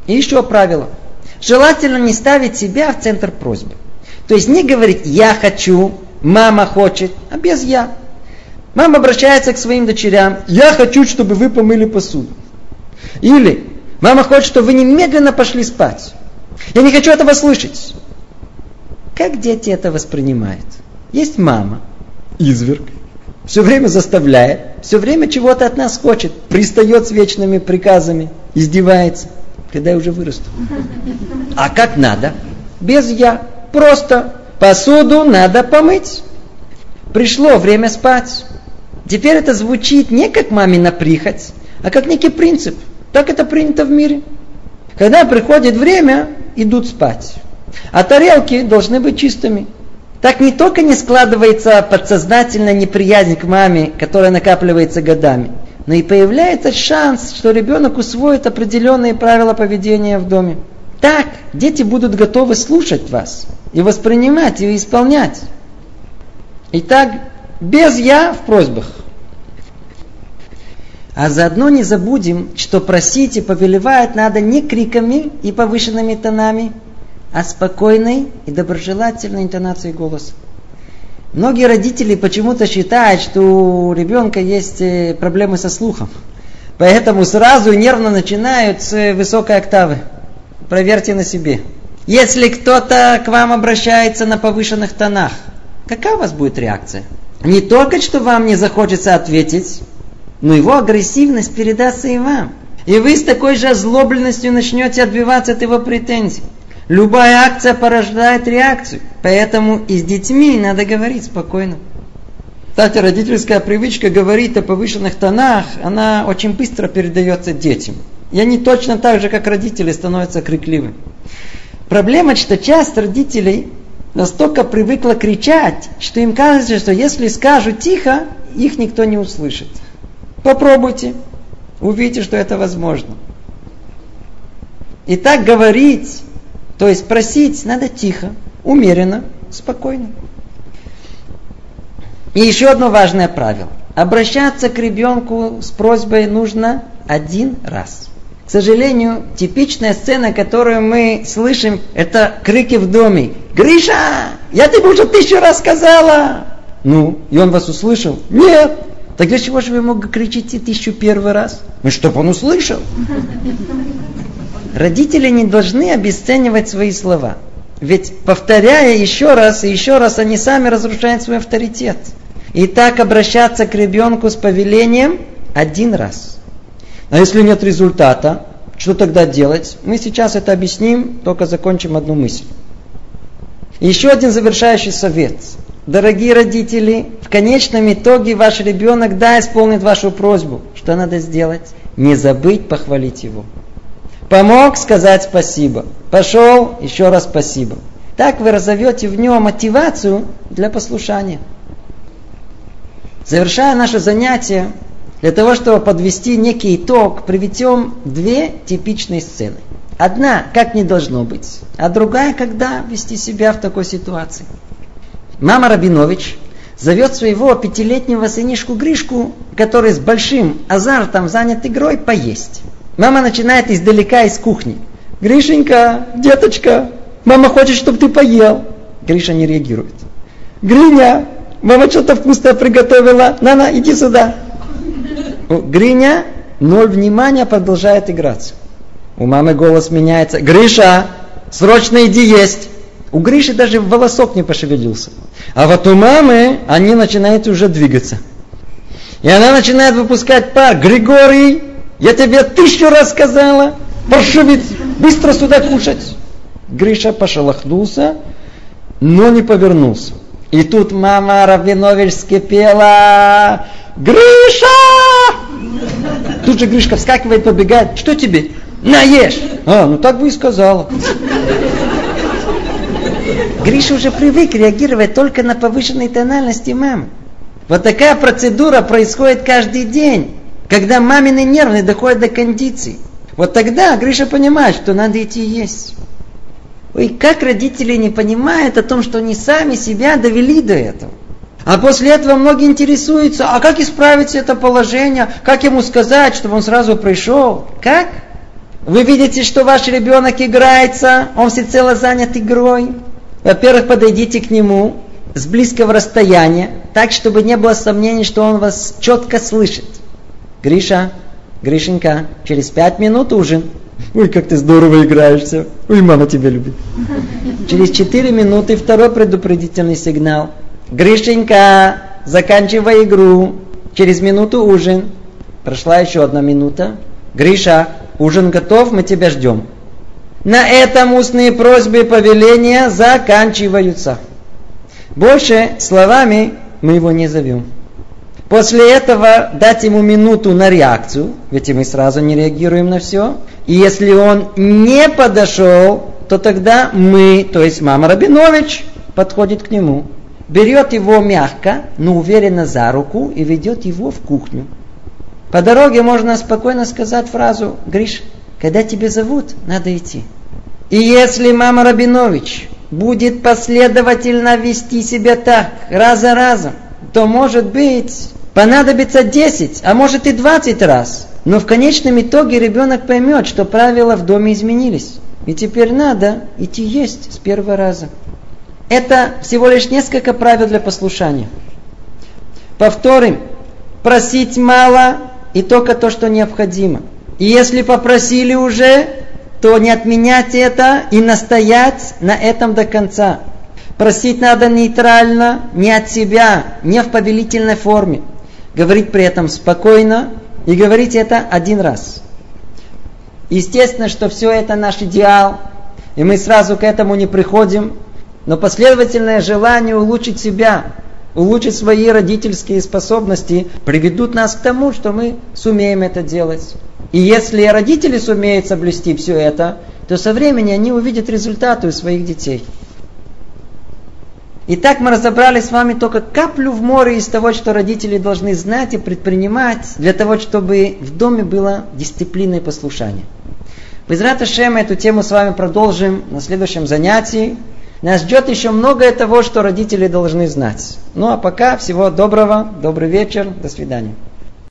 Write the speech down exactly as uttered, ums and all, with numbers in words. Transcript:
И еще правило. Желательно не ставить себя в центр просьбы. То есть не говорить «я хочу», «мама хочет», а без «я». Мама обращается к своим дочерям: «Я хочу, чтобы вы помыли посуду». Или «Мама хочет, чтобы вы немедленно пошли спать. Я не хочу этого слышать». Как дети это воспринимают? Есть мама, изверг, все время заставляет, все время чего-то от нас хочет, пристает с вечными приказами, издевается. Когда я уже вырасту. А как надо? Без «я». Просто посуду надо помыть. Пришло время спать. Теперь это звучит не как мамина прихоть, а как некий принцип. Так это принято в мире. Когда приходит время, идут спать. А тарелки должны быть чистыми. Так не только не складывается подсознательная неприязнь к маме, которая накапливается годами, но и появляется шанс, что ребенок усвоит определенные правила поведения в доме. Так дети будут готовы слушать вас и воспринимать, и исполнять. Итак, без «я» в просьбах. А заодно не забудем, что просить и повелевать надо не криками и повышенными тонами, а спокойной и доброжелательной интонацией голоса. Многие родители почему-то считают, что у ребенка есть проблемы со слухом. Поэтому сразу нервно начинают с высокой октавы. Проверьте на себе. Если кто-то к вам обращается на повышенных тонах, какая у вас будет реакция? Не только, что вам не захочется ответить, но его агрессивность передастся и вам. И вы с такой же озлобленностью начнете отбиваться от его претензий. Любая акция порождает реакцию. Поэтому и с детьми надо говорить спокойно. Кстати, родительская привычка говорить о повышенных тонах, она очень быстро передается детям. И они точно так же, как родители, становятся крикливыми. Проблема, что часть родителей настолько привыкла кричать, что им кажется, что если скажут тихо, их никто не услышит. Попробуйте. Увидите, что это возможно. И так говорить, то есть просить, надо тихо, умеренно, спокойно. И еще одно важное правило. Обращаться к ребенку с просьбой нужно один раз. К сожалению, типичная сцена, которую мы слышим, это крики в доме. «Гриша, я тебе уже тысячу раз сказала!» Ну, и он вас услышал? Нет! Так для чего же вы ему кричите тысячу первый раз? Ну, чтобы он услышал. Родители не должны обесценивать свои слова. Ведь, повторяя еще раз и еще раз, они сами разрушают свой авторитет. И так обращаться к ребенку с повелением один раз. А если нет результата, что тогда делать? Мы сейчас это объясним, только закончим одну мысль. Еще один завершающий совет. Дорогие родители, в конечном итоге ваш ребенок, да, исполнит вашу просьбу. Что надо сделать? Не забыть похвалить его. Помог, сказать спасибо. Пошел, еще раз спасибо. Так вы разовьете в нем мотивацию для послушания. Завершая наше занятие, для того, чтобы подвести некий итог, приведем две типичные сцены. Одна, как не должно быть, а другая, когда вести себя в такой ситуации. Мама Рабинович зовет своего пятилетнего сынишку Гришку, который с большим азартом занят игрой, поесть. Мама начинает издалека из кухни. «Гришенька, деточка, мама хочет, чтобы ты поел». Гриша не реагирует. «Гриня, мама что-то вкусное приготовила. На-на, иди сюда». Гриня, ноль внимания, продолжает играться. У мамы голос меняется. «Гриша, срочно иди есть». У Гриши даже волосок не пошевелился. А вот у мамы они начинают уже двигаться. И она начинает выпускать пар. «Григорий, я тебе тысячу раз сказала, паршивец, быстро сюда кушать». Гриша пошелохнулся, но не повернулся. И тут мама Рабинович вскипела. «Гриша!» Тут же Гришка вскакивает, побегает. «Что тебе?» «Наешь!» «А, ну так бы и сказала». Гриша уже привык реагировать только на повышенной тональности мамы. Вот такая процедура происходит каждый день, когда мамины нервы доходят до кондиции. Вот тогда Гриша понимает, что надо идти есть. Ой, как родители не понимают о том, что они сами себя довели до этого. А после этого многие интересуются, а как исправить это положение, как ему сказать, чтобы он сразу пришел. Как? Вы видите, что ваш ребенок играется, он всецело занят игрой. Во-первых, подойдите к нему с близкого расстояния, так, чтобы не было сомнений, что он вас четко слышит. Гриша, Гришенька, через пять минут ужин. Ой, как ты здорово играешься. Ой, мама тебя любит. Через четыре минуты второй предупредительный сигнал. Гришенька, заканчивай игру. Через минуту ужин. Прошла еще одна минута. Гриша, ужин готов, мы тебя ждем. На этом устные просьбы и повеления заканчиваются. Больше словами мы его не зовем. После этого дать ему минуту на реакцию, ведь мы сразу не реагируем на все. И если он не подошел, то тогда мы, то есть мама Рабинович, подходит к нему, берет его мягко, но уверенно за руку и ведет его в кухню. По дороге можно спокойно сказать фразу: Гриш, когда тебя зовут, надо идти. И если мама Рабинович будет последовательно вести себя так, раз за разом, то, может быть, понадобится десять, а может и двадцать раз. Но в конечном итоге ребенок поймет, что правила в доме изменились. И теперь надо идти есть с первого раза. Это всего лишь несколько правил для послушания. Повторим. Просить мало и только то, что необходимо. И если попросили уже, то не отменять это и настоять на этом до конца. Просить надо нейтрально, не от себя, не в повелительной форме. Говорить при этом спокойно и говорить это один раз. Естественно, что все это наш идеал, и мы сразу к этому не приходим, но последовательное желание улучшить себя, улучшить свои родительские способности приведут нас к тому, что мы сумеем это делать. И если родители сумеют соблюсти все это, то со временем они увидят результаты у своих детей. Итак, мы разобрали с вами только каплю в море из того, что родители должны знать и предпринимать для того, чтобы в доме было дисциплина и послушание. Безрат Ашем, эту тему с вами продолжим на следующем занятии. Нас ждет еще многое того, что родители должны знать. Ну а пока всего доброго, добрый вечер, до свидания.